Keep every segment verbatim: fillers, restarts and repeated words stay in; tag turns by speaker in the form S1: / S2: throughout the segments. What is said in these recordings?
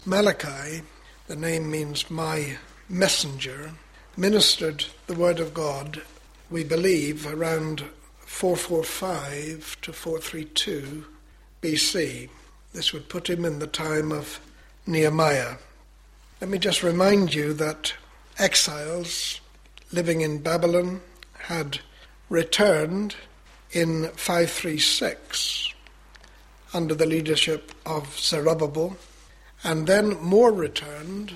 S1: Malachi, the name means my messenger, ministered the word of God, we believe, around four forty-five to four thirty-two B C. This would put him in the time of Nehemiah. Let me just remind you that exiles living in Babylon had returned in five thirty-six under the leadership of Zerubbabel, and then more returned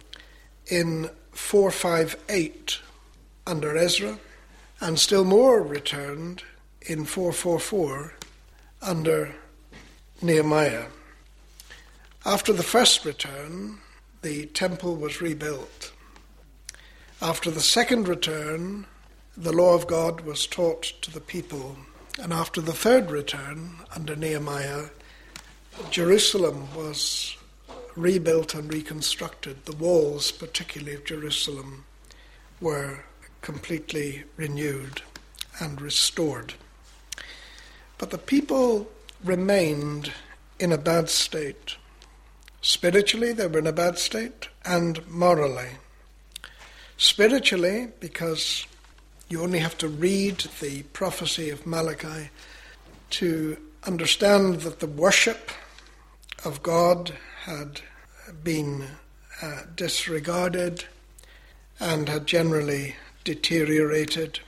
S1: in four fifty-eight under Ezra, and still more returned in four forty-four under Nehemiah. After the first return, the temple was rebuilt. After the second return, the law of God was taught to the people. And after the third return, under Nehemiah, Jerusalem was rebuilt and reconstructed. The walls, particularly of Jerusalem, were completely renewed and restored. But the people remained in a bad state. Spiritually, they were in a bad state, and morally. Spiritually, because you only have to read the prophecy of Malachi to understand that the worship of God had been uh, disregarded and had generally deteriorated.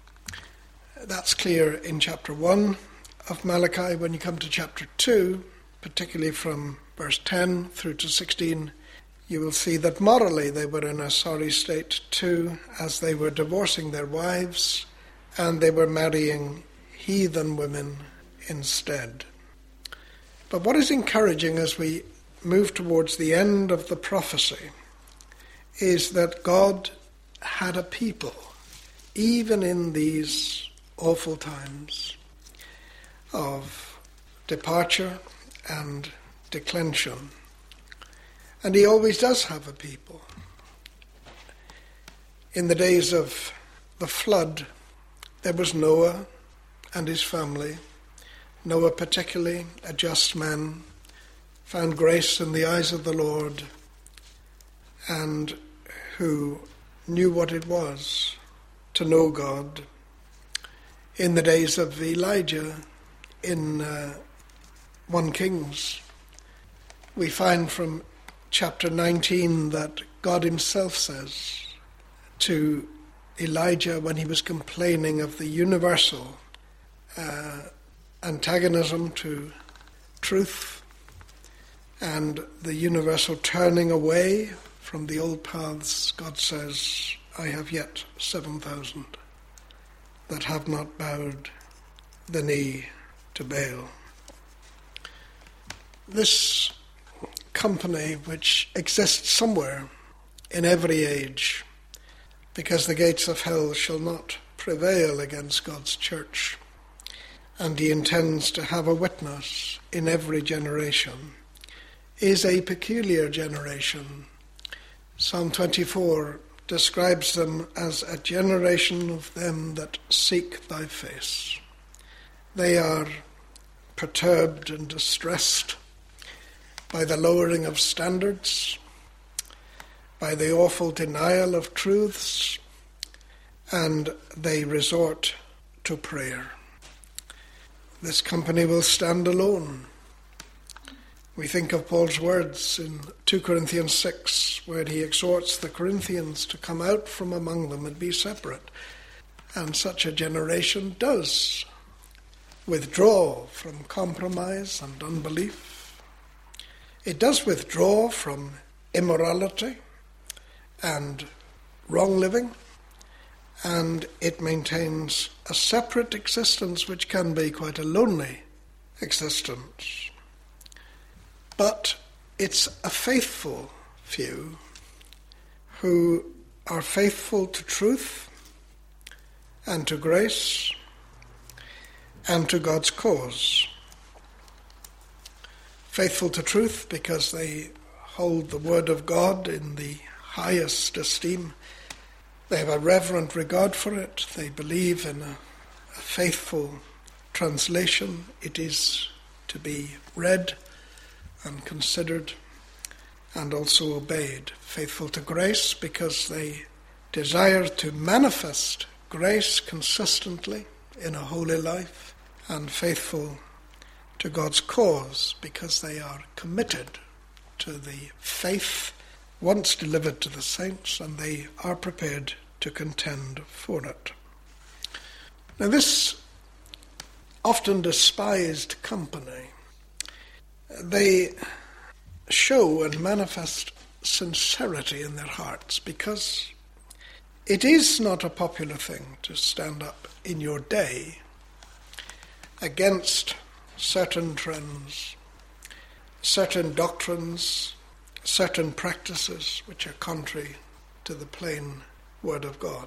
S1: That's clear in chapter one of Malachi. When you come to chapter two, particularly from verse ten through to sixteen, you will see that morally they were in a sorry state too, as they were divorcing their wives and they were marrying heathen women instead. But what is encouraging as we move towards the end of the prophecy is that God had a people, even in these awful times of departure and declension. And he always does have a people. In the days of the flood, there was Noah and his family. Noah particularly, a just man, found grace in the eyes of the Lord, and who knew what it was to know God. In the days of Elijah, in uh, First Kings, we find from chapter nineteen that God himself says to Elijah, when he was complaining of the universal uh, antagonism to truth and the universal turning away from the old paths, God says, I have yet seven thousand that have not bowed the knee to Baal. This company which exists somewhere in every age, because the gates of hell shall not prevail against God's church, and he intends to have a witness in every generation, is a peculiar generation. Psalm twenty-four describes them as a generation of them that seek thy face. They are perturbed and distressed by the lowering of standards, by the awful denial of truths, and they resort to prayer. This company will stand alone. We think of Paul's words in two Corinthians six, where he exhorts the Corinthians to come out from among them and be separate. And such a generation does withdraw from compromise and unbelief. It does withdraw from immorality and wrong living, and it maintains a separate existence which can be quite a lonely existence. But it's a faithful few who are faithful to truth and to grace and to God's cause. Faithful to truth because they hold the word of God in the highest esteem. They have a reverent regard for it. They believe in a, a faithful translation. It is to be read and considered. and also obeyed. Faithful to grace because they desire to manifest grace consistently in a holy life, and faithful to God's cause because they are committed to the faith once delivered to the saints, and they are prepared to contend for it. Now, this often despised company, they show and manifest sincerity in their hearts, because it is not a popular thing to stand up in your day against certain trends, certain doctrines, certain practices which are contrary to the plain Word of God.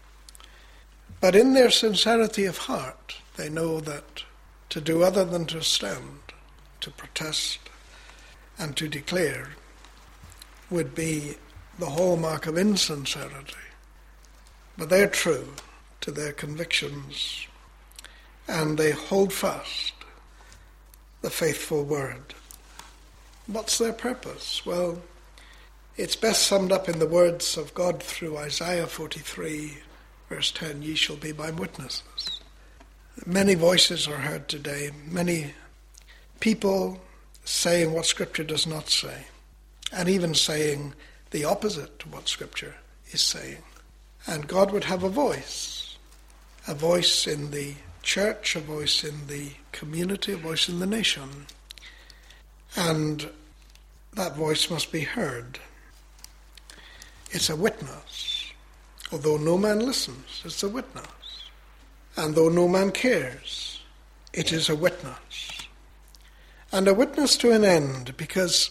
S1: But in their sincerity of heart, they know that to do other than to stand, to protest, and to declare would be the hallmark of insincerity. But they're true to their convictions, and they hold fast the faithful word. What's their purpose? Well, it's best summed up in the words of God through Isaiah forty-three, verse ten, "Ye shall be my witnesses." Many voices are heard today, many people saying what Scripture does not say, and even saying the opposite to what Scripture is saying. And God would have a voice, a voice in the church, a voice in the community, a voice in the nation. And that voice must be heard. It's a witness. Although no man listens, it's a witness. And though no man cares, it is a witness. And a witness to an end, because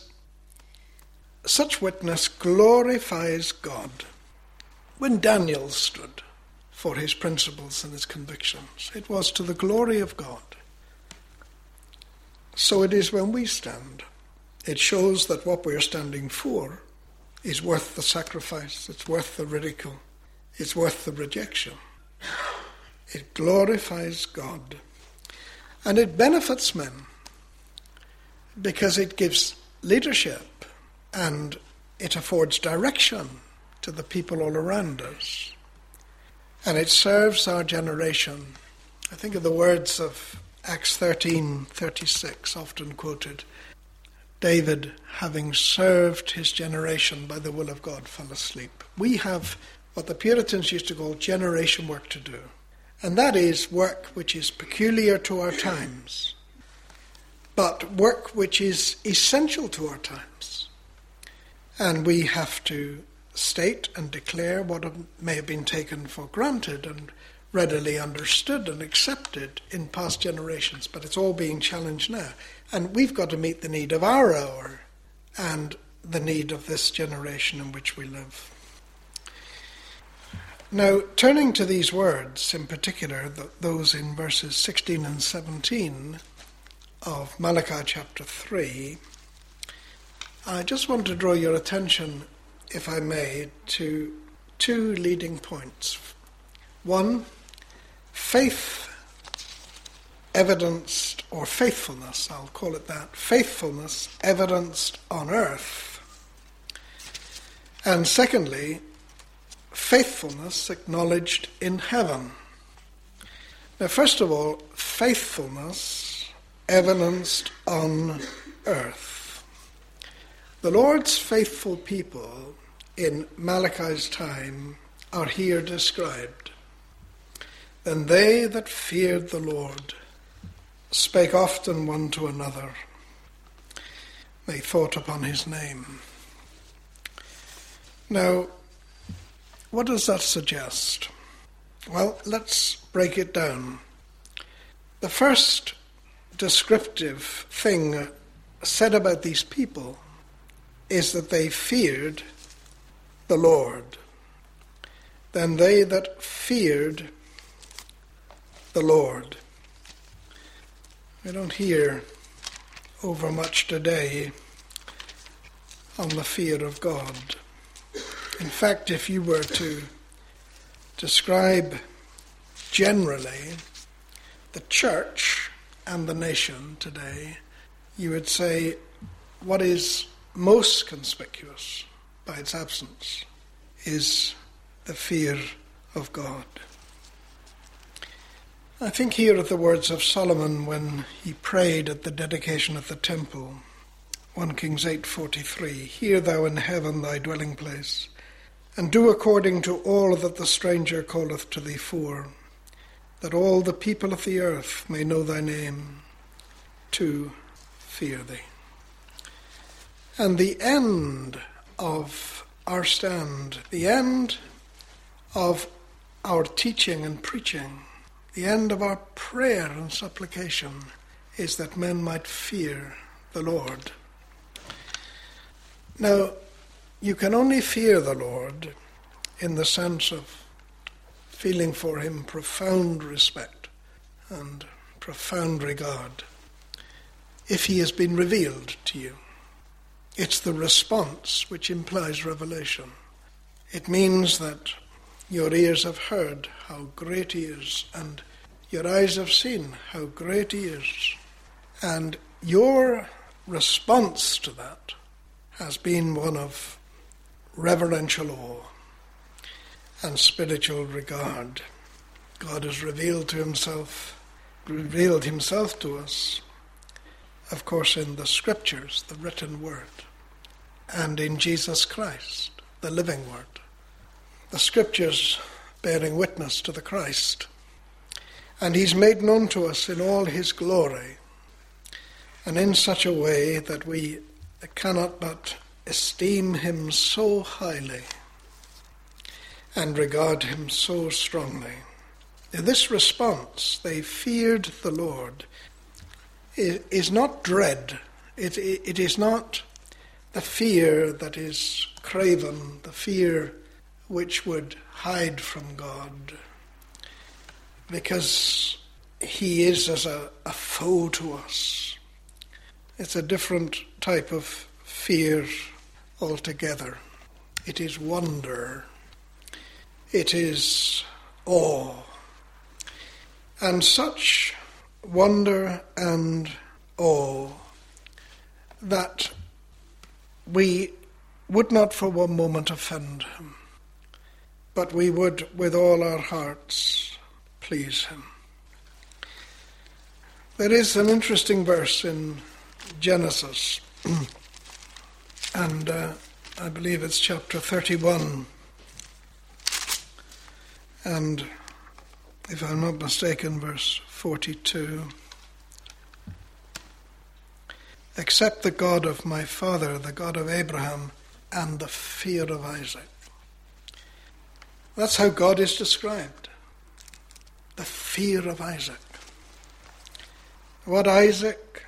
S1: such witness glorifies God. When Daniel stood for his principles and his convictions, it was to the glory of God. So it is when we stand. It shows that what we're standing for is worth the sacrifice, it's worth the ridicule, it's worth the rejection. It glorifies God. And it benefits men, because it gives leadership and it affords direction to the people all around us. And it serves our generation. I think of the words of Acts thirteen thirty-six, often quoted. David, having served his generation by the will of God, fell asleep. We have what the Puritans used to call generation work to do. And that is work which is peculiar to our times, but work which is essential to our times. And we have to state and declare what may have been taken for granted and readily understood and accepted in past generations, but it's all being challenged now. And we've got to meet the need of our hour and the need of this generation in which we live. Now, turning to these words, in particular, those in verses sixteen and seventeen of Malachi chapter three, I just want to draw your attention, if I may, to two leading points. One, faith evidenced, or faithfulness, I'll call it that, faithfulness evidenced on earth. And secondly, faithfulness acknowledged in heaven. Now, first of all, faithfulness evidenced on earth. The Lord's faithful people in Malachi's time are here described. Then they that feared the Lord spake often one to another. They thought upon his name. Now, what does that suggest? Well, let's break it down. The first descriptive thing said about these people is that they feared the Lord. Then they that feared the Lord. I don't hear over much today on the fear of God. In fact, if you were to describe generally the church and the nation today, you would say, what is most conspicuous by its absence is the fear of God. I think here of the words of Solomon when he prayed at the dedication of the temple, First Kings eight forty-three, "Hear thou in heaven thy dwelling place, and do according to all that the stranger calleth to thee for, that all the people of the earth may know thy name, to fear thee." And the end of our stand, the end of our teaching and preaching, the end of our prayer and supplication is that men might fear the Lord. Now, you can only fear the Lord in the sense of feeling for him profound respect and profound regard if he has been revealed to you. It's the response which implies revelation. It means that your ears have heard how great he is, and your eyes have seen how great he is. And your response to that has been one of reverential awe and spiritual regard. God has revealed to himself, revealed himself to us, of course, in the Scriptures, the written word, and in Jesus Christ, the living word. The Scriptures bearing witness to the Christ. And he's made known to us in all his glory, and in such a way that we cannot but esteem him so highly and regard him so strongly. In this response, they feared the Lord, it is not dread. It, it, it is not the fear that is craven, the fear which would hide from God, because he is as a, a foe to us. It's a different type of fear altogether. It is wonder. It is awe. And such wonder and awe that we would not for one moment offend him, but we would with all our hearts please him. There is an interesting verse in Genesis, and uh, I believe it's chapter thirty-one, and if I'm not mistaken, verse forty-two. "Except the God of my father, the God of Abraham, and the fear of Isaac." That's how God is described. The fear of Isaac. What Isaac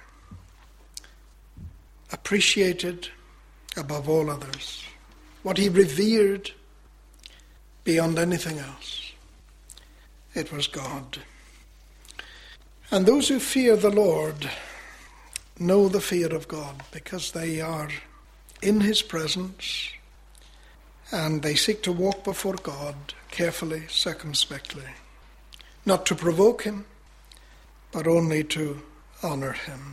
S1: appreciated above all others, what he revered beyond anything else, it was God. And those who fear the Lord know the fear of God because they are in his presence and they seek to walk before God carefully, circumspectly, not to provoke him, but only to honor him.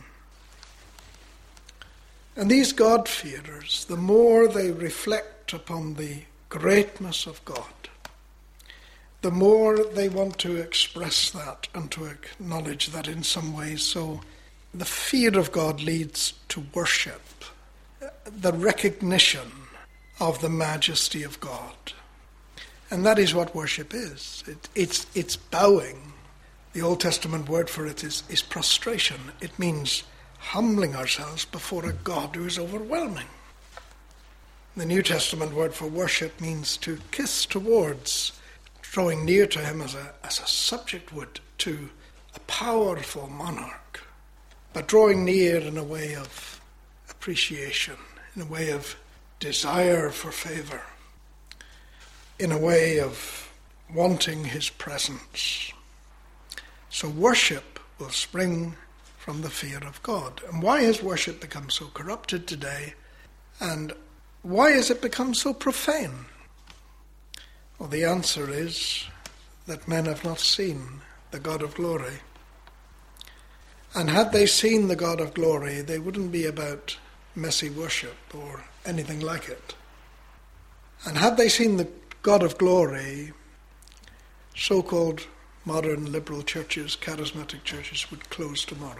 S1: And these God-fearers, the more they reflect upon the greatness of God, the more they want to express that and to acknowledge that in some ways. So the fear of God leads to worship, the recognition of the majesty of God. And that is what worship is. It, it's, it's bowing. The Old Testament word for it is, is prostration. It means humbling ourselves before a God who is overwhelming. The New Testament word for worship means to kiss towards, drawing near to him as a, as a subject would to a powerful monarch, but drawing near in a way of appreciation, in a way of desire for favour, in a way of wanting his presence. So worship will spring from the fear of God. And why has worship become so corrupted today? And why has it become so profane? Well, the answer is that men have not seen the God of glory. And had they seen the God of glory, they wouldn't be about messy worship or anything like it. And had they seen the God of glory, so-called modern liberal churches, charismatic churches, would close tomorrow.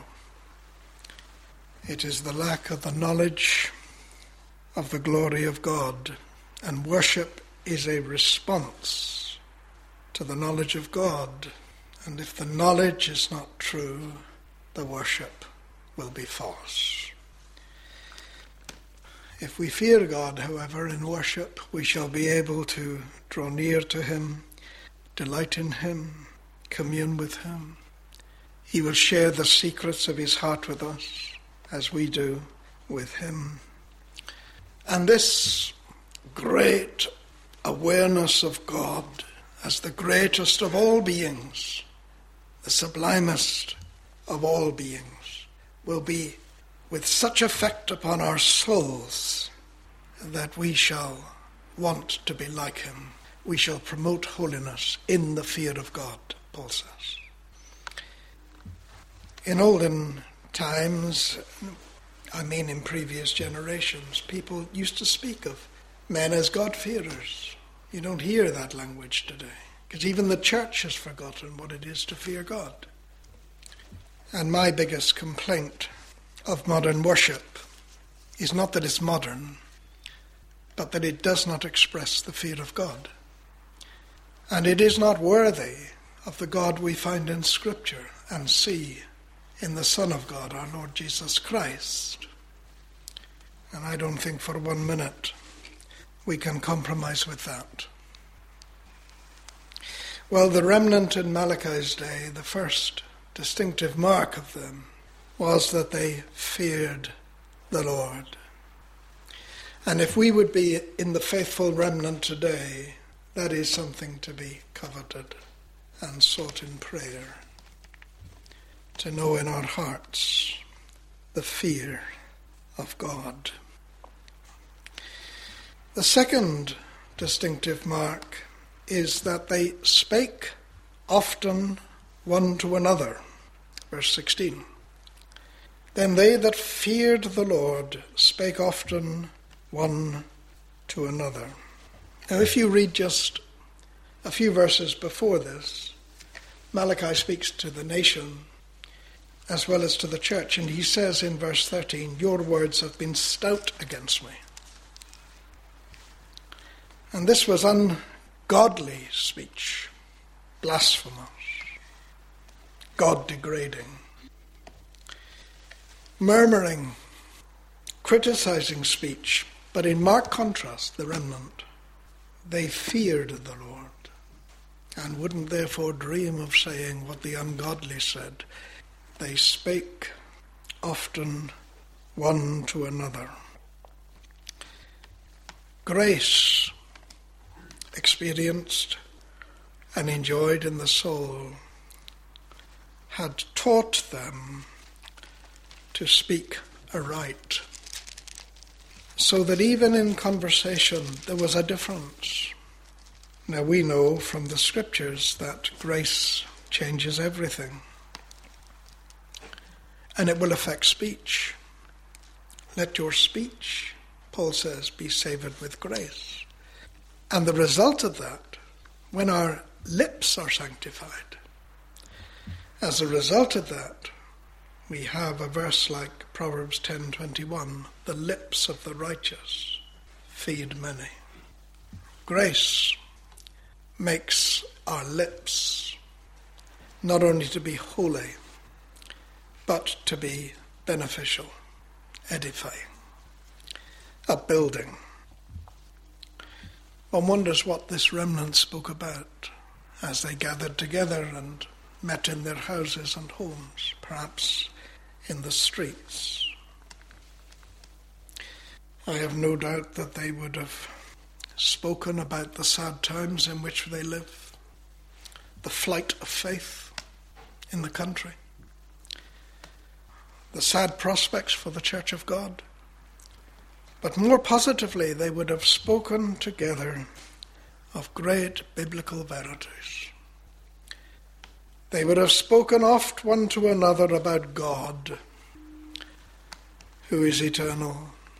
S1: It is the lack of the knowledge of the glory of God, and worship is a response to the knowledge of God. And if the knowledge is not true, the worship will be false. If we fear God, however, in worship, we shall be able to draw near to him, delight in him, commune with him. He will share the secrets of his heart with us, as we do with him. And this great awareness of God as the greatest of all beings, the sublimest of all beings, will be with such effect upon our souls that we shall want to be like him. We shall promote holiness in the fear of God, Paul says. In olden times, I mean in previous generations, people used to speak of men as God-fearers. You don't hear that language today, because even the church has forgotten what it is to fear God. And my biggest complaint of modern worship is not that it's modern, but that it does not express the fear of God. And it is not worthy of the God we find in Scripture and see in the Son of God, our Lord Jesus Christ. And I don't think for one minute we can compromise with that. Well, the remnant in Malachi's day, the first distinctive mark of them was that they feared the Lord. And if we would be in the faithful remnant today, that is something to be coveted and sought in prayer, to know in our hearts the fear of God. The second distinctive mark is that they spake often one to another. Verse sixteen. Then they that feared the Lord spake often one to another. Now, if you read just a few verses before this, Malachi speaks to the nation as well as to the church, and he says in verse thirteen, your words have been stout against me. And this was ungodly speech, blasphemous, God-degrading, murmuring, criticizing speech. But in marked contrast, the remnant, they feared the Lord and wouldn't therefore dream of saying what the ungodly said. They spake often one to another. Grace, experienced and enjoyed in the soul, had taught them to speak aright, so that even in conversation there was a difference. Now we know from the Scriptures that grace changes everything, and it will affect speech. Let your speech, Paul says, be savoured with grace. And the result of that, when our lips are sanctified, as a result of that, we have a verse like Proverbs ten twenty-one, the lips of the righteous feed many. Grace makes our lips not only to be holy, but to be beneficial, edifying, upbuilding. One wonders what this remnant spoke about as they gathered together and met in their houses and homes, perhaps in the streets. I have no doubt that they would have spoken about the sad times in which they live, the flight of faith in the country, the sad prospects for the Church of God. But more positively, they would have spoken together of great biblical verities. They would have spoken oft one to another about God, who is eternal,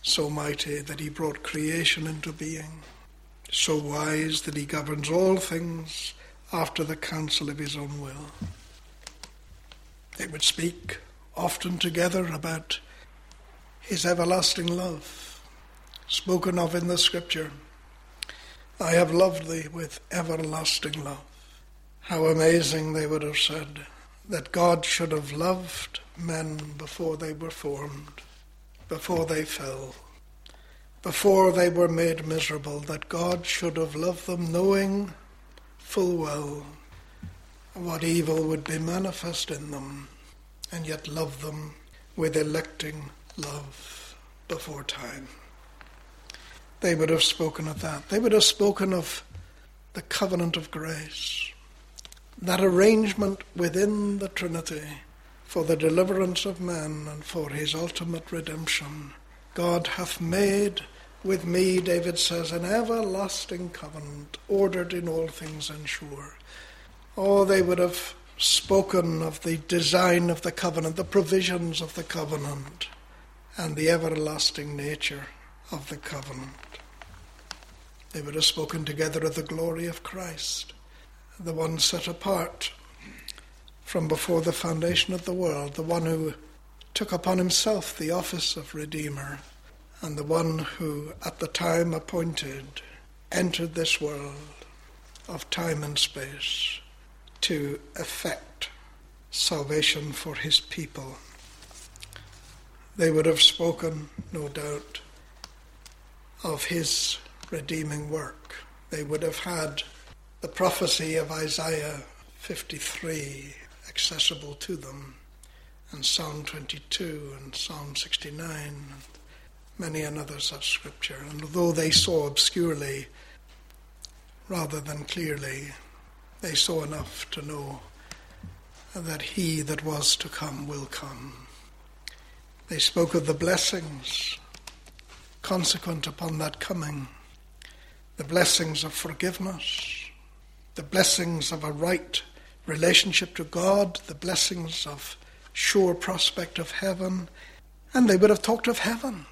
S1: so mighty that he brought creation into being, so wise that he governs all things after the counsel of his own will. They would speak often together about his everlasting love, spoken of in the scripture. I have loved thee with everlasting love. How amazing, they would have said, that God should have loved men before they were formed, before they fell, before they were made miserable, that God should have loved them knowing full well what evil would be manifest in them, and yet love them with electing love before time. They would have spoken of that. They would have spoken of the covenant of grace, that arrangement within the Trinity for the deliverance of man and for his ultimate redemption. God hath made with me, David says, an everlasting covenant, ordered in all things and sure. Oh, they would have spoken of the design of the covenant, the provisions of the covenant, and the everlasting nature of the covenant. They would have spoken together of the glory of Christ, the one set apart from before the foundation of the world, the one who took upon himself the office of Redeemer, and the one who, at the time appointed, entered this world of time and space to effect salvation for his people. They would have spoken, no doubt, of his redeeming work. They would have had the prophecy of Isaiah fifty-three accessible to them, and Psalm twenty-two and Psalm sixty-nine, and many another such scripture. And although they saw obscurely rather than clearly, they saw enough to know that he that was to come will come. They spoke of the blessings consequent upon that coming, the blessings of forgiveness, the blessings of a right relationship to God, the blessings of sure prospect of heaven, and they would have talked of heaven.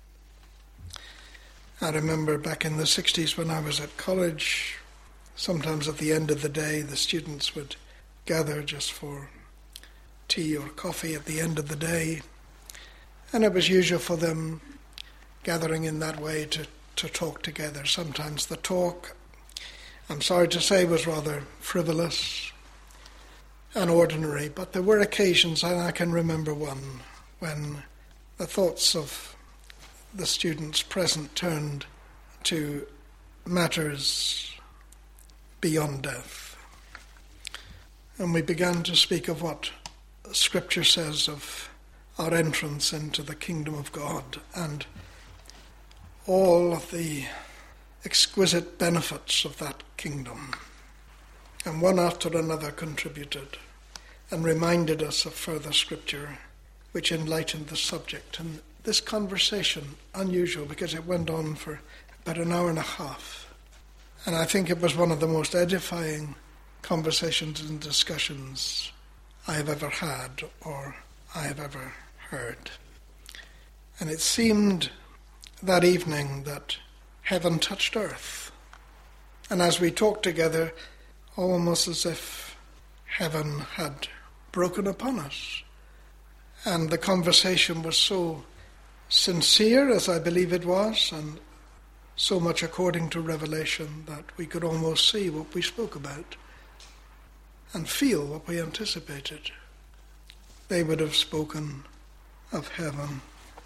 S1: I remember back in the sixties when I was at college, sometimes at the end of the day the students would gather just for tea or coffee at the end of the day, and it was usual for them gathering in that way to, to talk together. Sometimes the talk, I'm sorry to say, was rather frivolous and ordinary, but there were occasions, and I can remember one, when the thoughts of the students present turned to matters beyond death. And we began to speak of what Scripture says of our entrance into the kingdom of God and all of the exquisite benefits of that kingdom. And one after another contributed and reminded us of further Scripture which enlightened the subject. And this conversation, unusual because it went on for about an hour and a half, and I think it was one of the most edifying conversations and discussions I have ever had or I have ever heard. And it seemed that evening that heaven touched earth. And as we talked together, almost as if heaven had broken upon us. And the conversation was so sincere, as I believe it was, and so much according to revelation that we could almost see what we spoke about and feel what we anticipated. They would have spoken of heaven.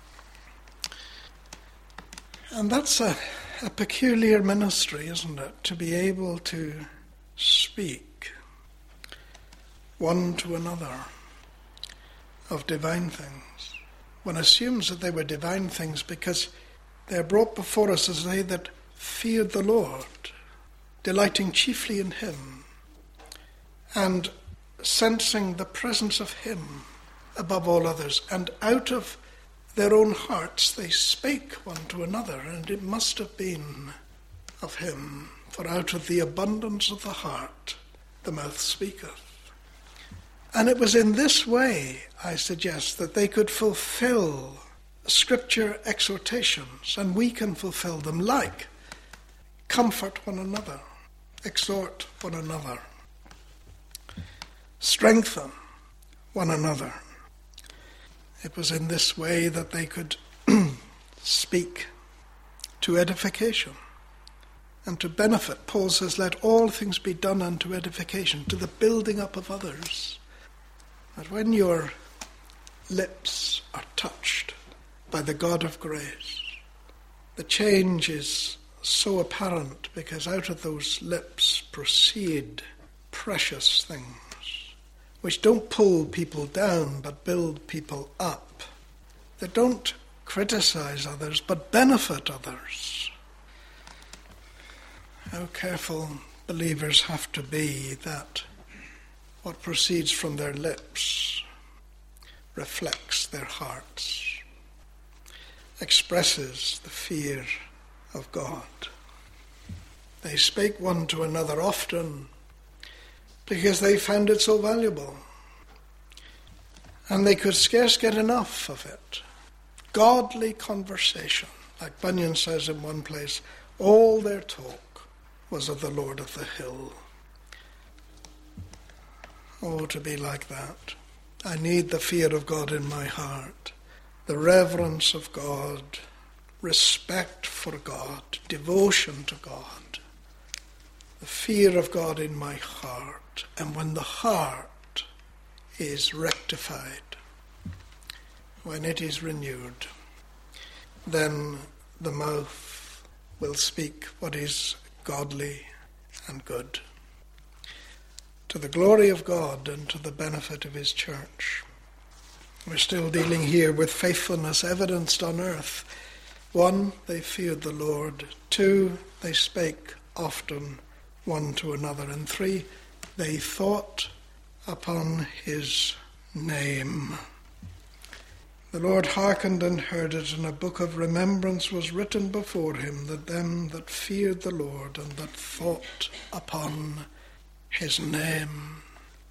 S1: And that's a, a peculiar ministry, isn't it? To be able to speak one to another of divine things. One assumes that they were divine things because they are brought before us as they that feared the Lord, delighting chiefly in him, and sensing the presence of him above all others. And out of their own hearts they spake one to another, and it must have been of him, for out of the abundance of the heart the mouth speaketh. And it was in this way, I suggest, that they could fulfill scripture exhortations, and we can fulfill them, like comfort one another, exhort one another, strengthen one another. It was in this way that they could speak to edification and to benefit. Paul says, let all things be done unto edification, to the building up of others. That when your lips are touched by the God of grace, the change is so apparent, because out of those lips proceed precious things which don't pull people down but build people up. They don't criticize others but benefit others. How careful believers have to be that what proceeds from their lips reflects their hearts, expresses the fear of God. They spake one to another often because they found it so valuable, and they could scarce get enough of it. Godly conversation, like Bunyan says in one place, all their talk was of the Lord of the hill. Oh, to be like that. I need the fear of God in my heart, the reverence of God, respect for God, devotion to God, the fear of God in my heart. And when the heart is rectified, when it is renewed, then the mouth will speak what is godly and good, to the glory of God and to the benefit of his church. We're still dealing here with faithfulness evidenced on earth. One, they feared the Lord. Two, they spake often one to another. And three, they thought upon his name. The Lord hearkened and heard it, and a book of remembrance was written before him, that them that feared the Lord and that thought upon his name.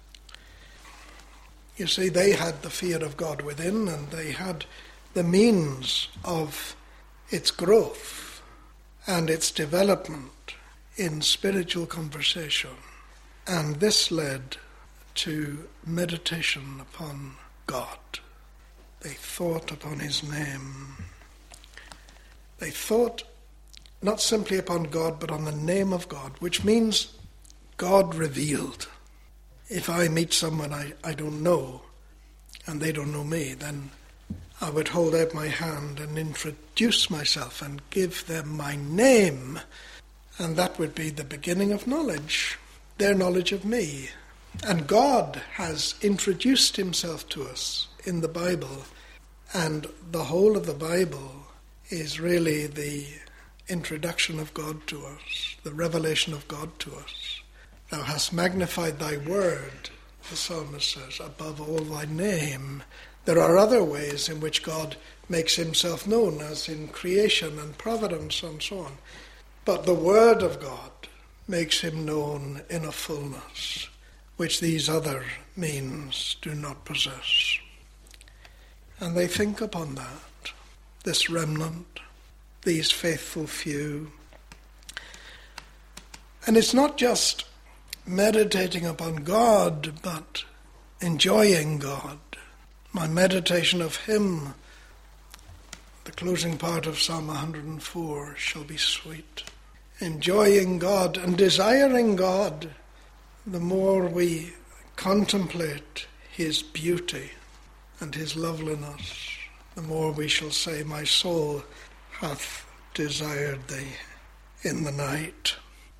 S1: You see, they had the fear of God within, and they had the means of its growth and its development in spiritual conversation. And this led to meditation upon God. They thought upon his name. They thought not simply upon God, but on the name of God, which means God revealed. If I meet someone I, I don't know, and they don't know me, then I would hold out my hand and introduce myself and give them my name. And that would be the beginning of knowledge, their knowledge of me. And God has introduced himself to us in the Bible, and the whole of the Bible is really the introduction of God to us, the revelation of God to us. Thou hast magnified thy word, the psalmist says, above all thy name. There are other ways in which God makes himself known, as in creation and providence and so on. But the word of God makes him known in a fullness which these other means do not possess. And they think upon that, this remnant, these faithful few. And it's not just meditating upon God, but enjoying God. My meditation of him, the closing part of Psalm one hundred four, shall be sweet. Enjoying God and desiring God, the more we contemplate his beauty and his loveliness, the more we shall say, my soul hath desired thee in the night.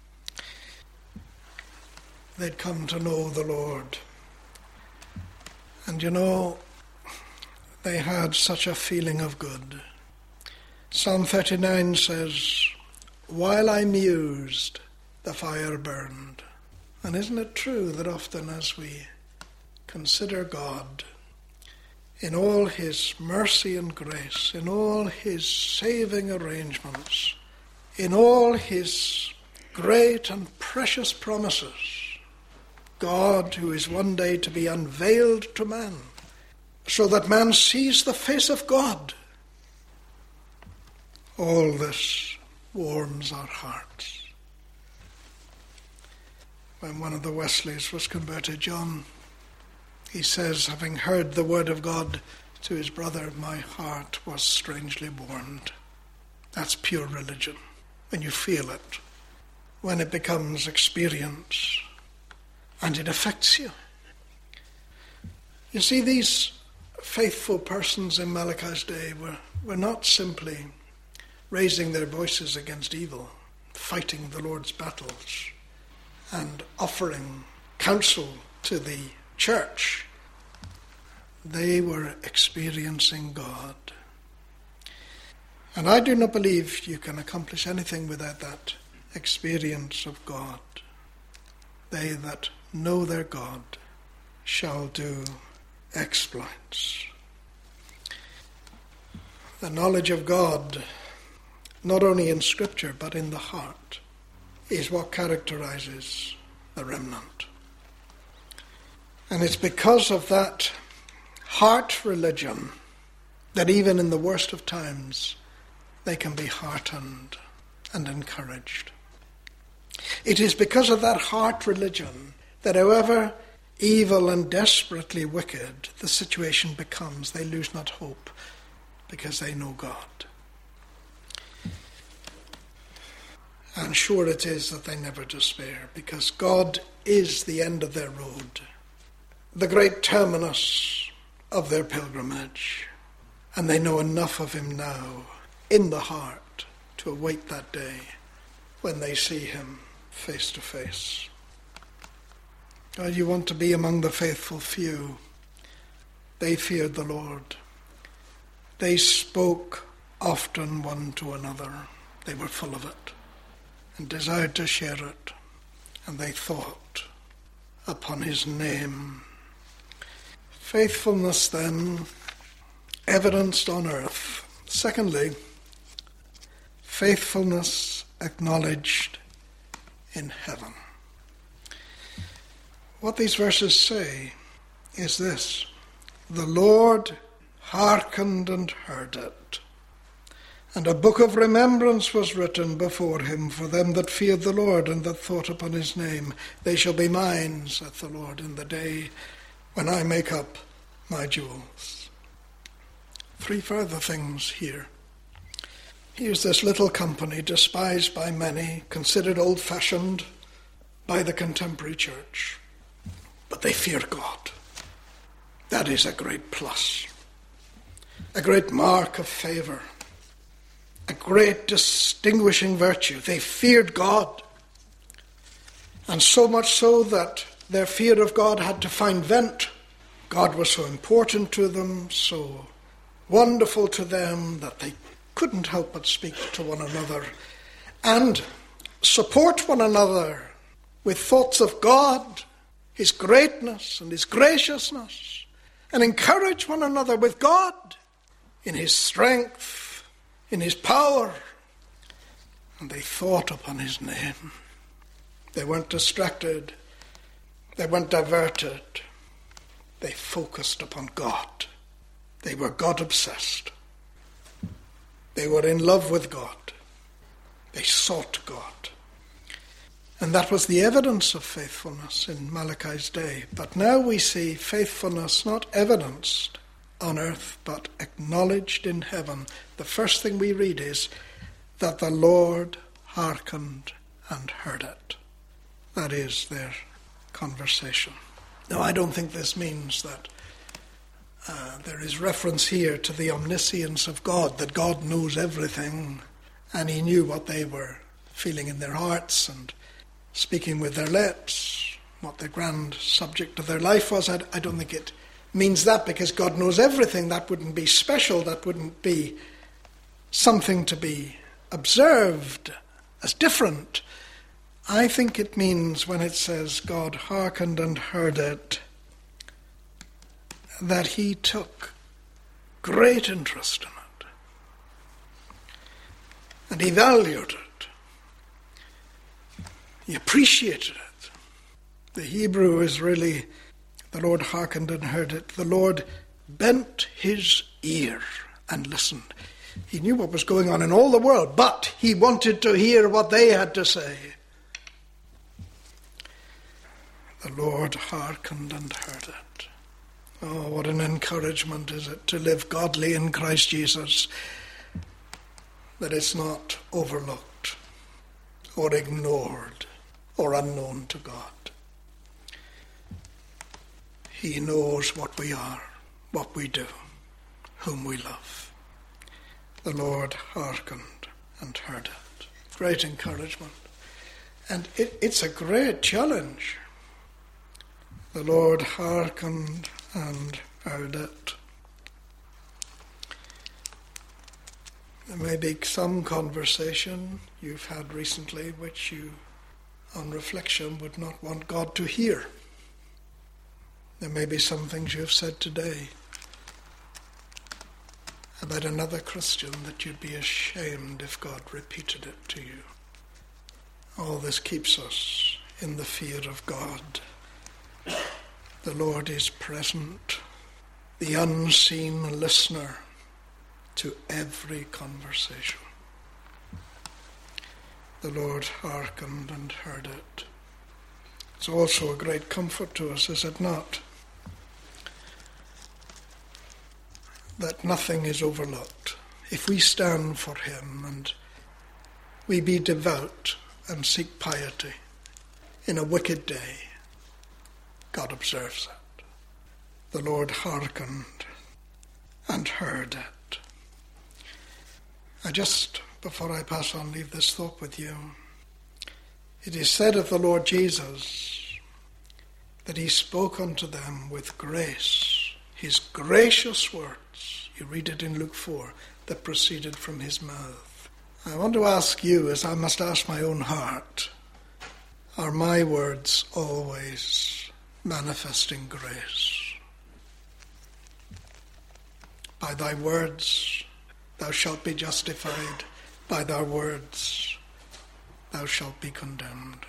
S1: They'd come to know the Lord. And you know, they had such a feeling of good. Psalm thirty-nine says, while I mused, the fire burned. And isn't it true that often as we consider God in all his mercy and grace, in all his saving arrangements, in all his great and precious promises, God who is one day to be unveiled to man, so that man sees the face of God All this warms our hearts. When one of the Wesleys was converted, John, he says, having heard the word of God to his brother, my heart was strangely warmed. That's pure religion, when you feel it, when it becomes experience, and it affects you. You see, these faithful persons in Malachi's day were, were not simply raising their voices against evil, fighting the Lord's battles, and offering counsel to the church. They were experiencing God. And I do not believe you can accomplish anything without that experience of God. They that know their God shall do exploits. The knowledge of God, not only in Scripture but in the heart, is what characterizes the remnant. And it's because of that heart religion that even in the worst of times they can be heartened and encouraged. It is because of that heart religion that however evil and desperately wicked the situation becomes, they lose not hope because they know God. And sure it is that they never despair, because God is the end of their road, the great terminus of their pilgrimage, and they know enough of him now in the heart to await that day when they see him face to face. God, you want to be among the faithful few. They feared the Lord. They spoke often one to another. They were full of it and desired to share it, and they thought upon his name. Faithfulness, then, evidenced on earth. Secondly, faithfulness acknowledged in heaven. What these verses say is this: the Lord hearkened and heard it, and a book of remembrance was written before him for them that feared the Lord and that thought upon his name. They shall be mine, saith the Lord, in the day when I make up my jewels. Three further things here. Here's this little company, despised by many, considered old-fashioned by the contemporary church, but they fear God. That is a great plus, a great mark of favour, a great distinguishing virtue. They feared God, and so much so that their fear of God had to find vent. God was so important to them, so wonderful to them, that they couldn't help but speak to one another and support one another with thoughts of God, his greatness and his graciousness, and encourage one another with God in his strength, in his power. And they thought upon his name. They weren't distracted. They weren't diverted. They focused upon God. They were God-obsessed. They were in love with God. They sought God. And that was the evidence of faithfulness in Malachi's day. But now we see faithfulness not evidenced on earth, but acknowledged in heaven. The first thing we read is that the Lord hearkened and heard it. That is their conversation. Now, I don't think this means that uh, there is reference here to the omniscience of God, that God knows everything, and he knew what they were feeling in their hearts and speaking with their lips, what the grand subject of their life was. I, I don't think it means that, because God knows everything. That wouldn't be special. That wouldn't be something to be observed as different. I think it means, when it says God hearkened and heard it, that he took great interest in it, and he valued it. He appreciated it. The Hebrew is really, the Lord hearkened and heard it. The Lord bent his ear and listened. He knew what was going on in all the world, but he wanted to hear what they had to say. The Lord hearkened and heard it. Oh, what an encouragement is it to live godly in Christ Jesus, that it's not overlooked or ignored or unknown to God. He knows what we are, what we do, whom we love. The Lord hearkened and heard it. Great encouragement. And it, it's a great challenge. The Lord hearkened and heard it. There may be some conversation you've had recently which you, on reflection, would not want God to hear. There may be some things you've said today about another Christian that you'd be ashamed if God repeated it to you. All this keeps us in the fear of God. The Lord is present, the unseen listener to every conversation. The Lord hearkened and heard it. It's also a great comfort to us, is it not? That nothing is overlooked. If we stand for him and we be devout and seek piety in a wicked day, God observes it. The Lord hearkened and heard it. I just, before I pass on, leave this thought with you. It is said of the Lord Jesus that he spoke unto them with grace, his gracious words. You read it in Luke four, that proceeded from his mouth. I want to ask you, as I must ask my own heart, are my words always manifesting grace? By thy words thou shalt be justified, by thy words thou shalt be condemned.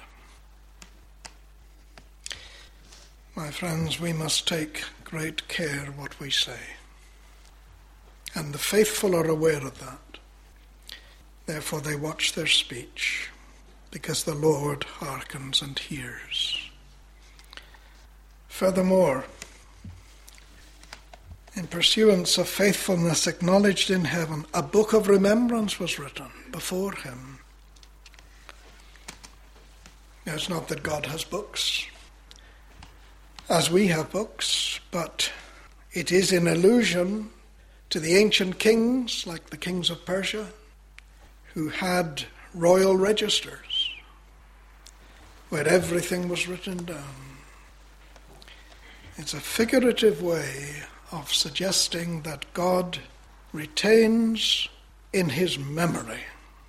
S1: My friends, we must take great care what we say. And the faithful are aware of that. Therefore they watch their speech, because the Lord hearkens and hears. Furthermore, in pursuance of faithfulness acknowledged in heaven, a book of remembrance was written before him. Now, it's not that God has books, as we have books, but it is in allusion to the ancient kings, like the kings of Persia, who had royal registers where everything was written down. It's a figurative way of suggesting that God retains in his memory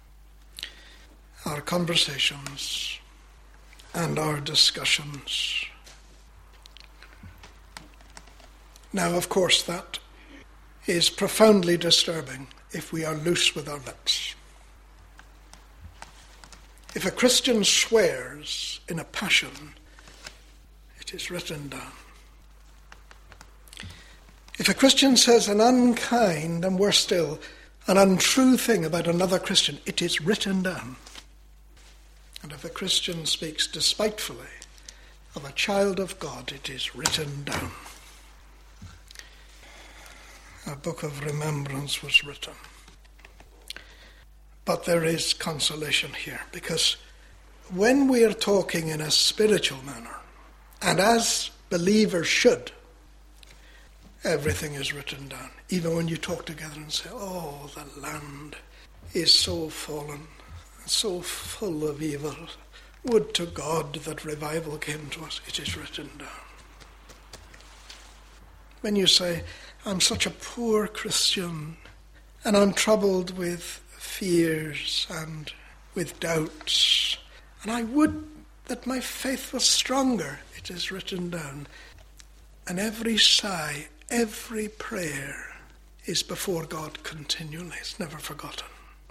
S1: our conversations and our discussions. Now, of course, that is profoundly disturbing if we are loose with our lips. If a Christian swears in a passion, it is written down. If a Christian says an unkind, and worse still, an untrue thing about another Christian, it is written down. And if a Christian speaks despitefully of a child of God, it is written down. A book of remembrance was written. But there is consolation here, because when we are talking in a spiritual manner, and as believers should, everything is written down. Even when you talk together and say, oh, the land is so fallen, so full of evil. Would to God that revival came to us. It is written down. When you say, I'm such a poor Christian, and I'm troubled with fears and with doubts, and I would that my faith was stronger, it is written down. And every sigh, every prayer is before God continually. It's never forgotten.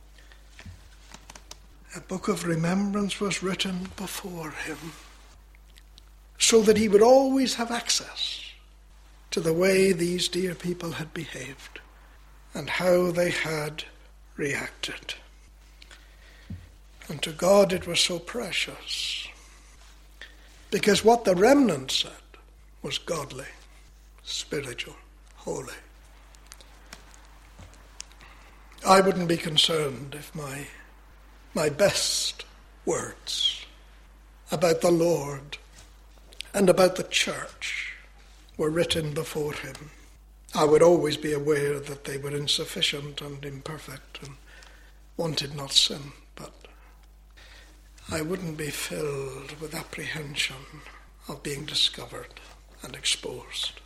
S1: A book of remembrance was written before him, so that he would always have access to the way these dear people had behaved, and how they had reacted. And to God it was so precious, because what the remnant said was godly, spiritual, holy. I wouldn't be concerned if my my best words about the Lord and about the church were written before him. I would always be aware that they were insufficient and imperfect and wanted not sin, but I wouldn't be filled with apprehension of being discovered and exposed.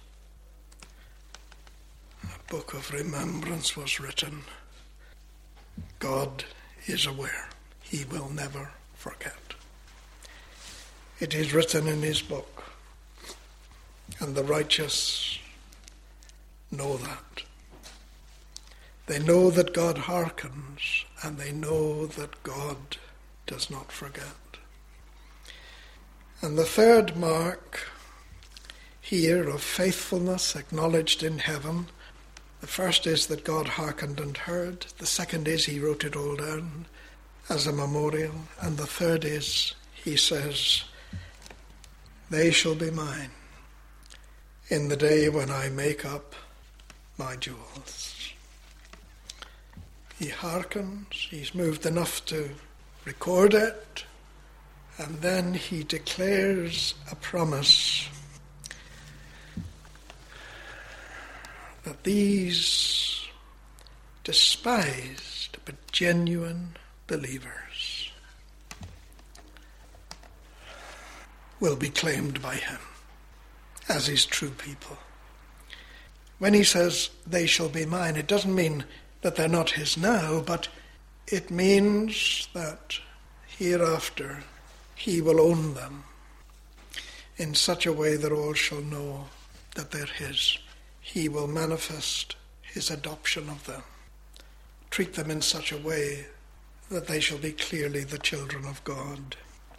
S1: A book of remembrance was written. God is aware. He will never forget. It is written in his book, and the righteous know that. They know that God hearkens, and they know that God does not forget. And the third mark here of faithfulness acknowledged in heaven, the first is that God hearkened and heard. The second is he wrote it all down as a memorial. And the third is, he says, they shall be mine in the day when I make up my jewels. He hearkens, he's moved enough to record it, and then he declares a promise that these despised but genuine believers will be claimed by him as his true people. When he says they shall be mine, it doesn't mean that they're not his now, but it means that hereafter he will own them in such a way that all shall know that they're his. He will manifest his adoption of them, treat them in such a way that they shall be clearly the children of God.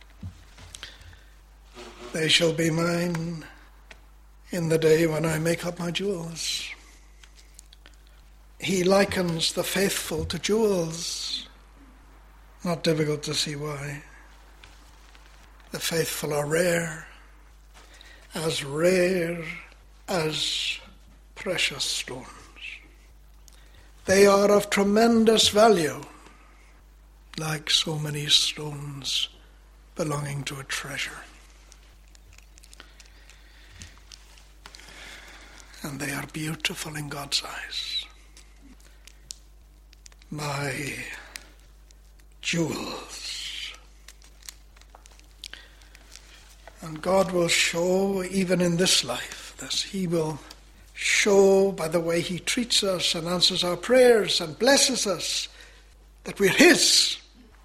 S1: They shall be mine in the day when I make up my jewels. He likens the faithful to jewels. Not difficult to see why. The faithful are rare, as rare as precious stones. They are of tremendous value, like so many stones belonging to a treasure. And they are beautiful in God's eyes. My jewels. And God will show, even in this life, this. He will show by the way he treats us and answers our prayers and blesses us that we're his.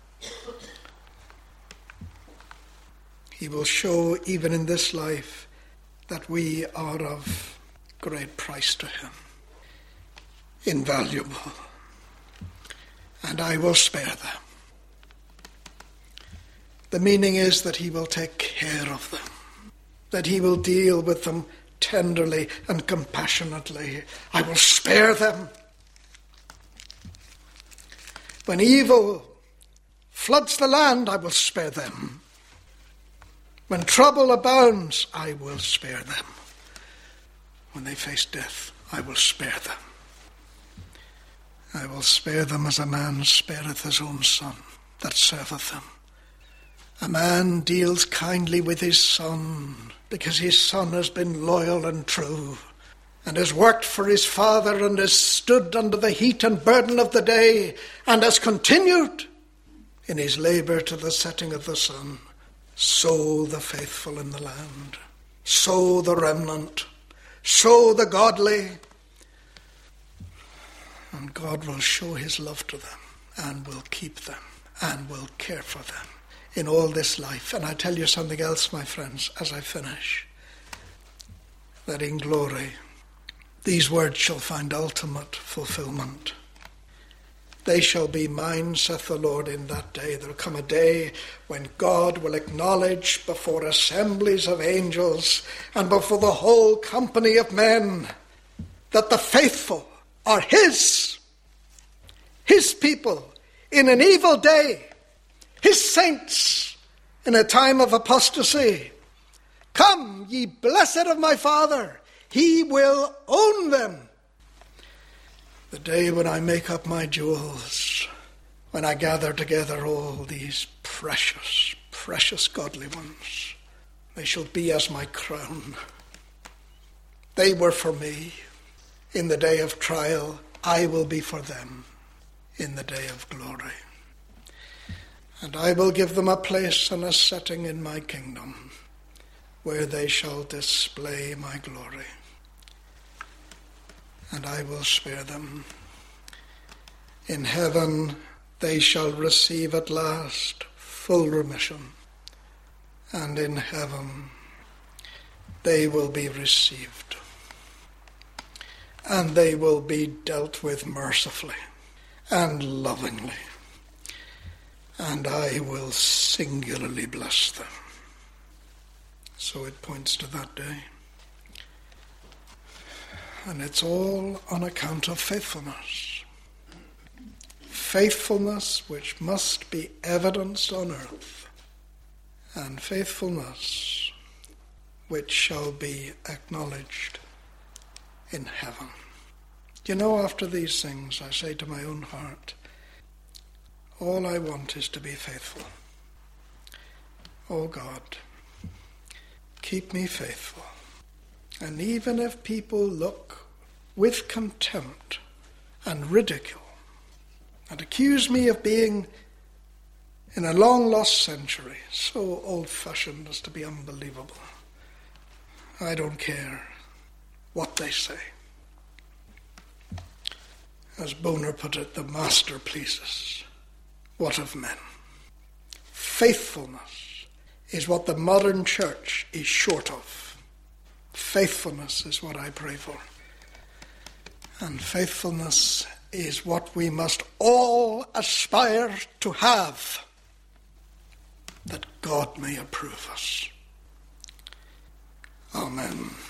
S1: He will show, even in this life, that we are of great price to him, invaluable, and I will spare them. The meaning is that he will take care of them, that he will deal with them tenderly and compassionately. I will spare them. When evil floods the land, I will spare them. When trouble abounds, I will spare them. When they face death, I will spare them. I will spare them as a man spareth his own son that serveth him. A man deals kindly with his son because his son has been loyal and true and has worked for his father and has stood under the heat and burden of the day and has continued in his labour to the setting of the sun. So the faithful in the land, so the remnant, so the godly. And God will show his love to them and will keep them and will care for them in all this life. And I tell you something else, my friends, as I finish, that in glory these words shall find ultimate fulfillment. They shall be mine, saith the Lord, in that day. There will come a day when God will acknowledge before assemblies of angels and before the whole company of men that the faithful are his. his people in an evil day, his saints in a time of apostasy. Come, ye blessed of my Father, he will own them. The day when I make up my jewels, when I gather together all these precious, precious godly ones, they shall be as my crown. They were for me in the day of trial. I will be for them in the day of glory. And I will give them a place and a setting in my kingdom where they shall display my glory. And I will spare them. In heaven they shall receive at last full remission. And in heaven they will be received. And they will be dealt with mercifully and lovingly. And I will singularly bless them. So it points to that day. And it's all on account of faithfulness. Faithfulness which must be evidenced on earth, and faithfulness which shall be acknowledged in heaven. You know, after these things, I say to my own heart, all I want is to be faithful. Oh God, keep me faithful. And even if people look with contempt and ridicule and accuse me of being in a long-lost century, so old-fashioned as to be unbelievable, I don't care what they say. As Bonar put it, the master pleases. What of men? Faithfulness is what the modern church is short of. Faithfulness is what I pray for. And faithfulness is what we must all aspire to have, that God may approve us. Amen.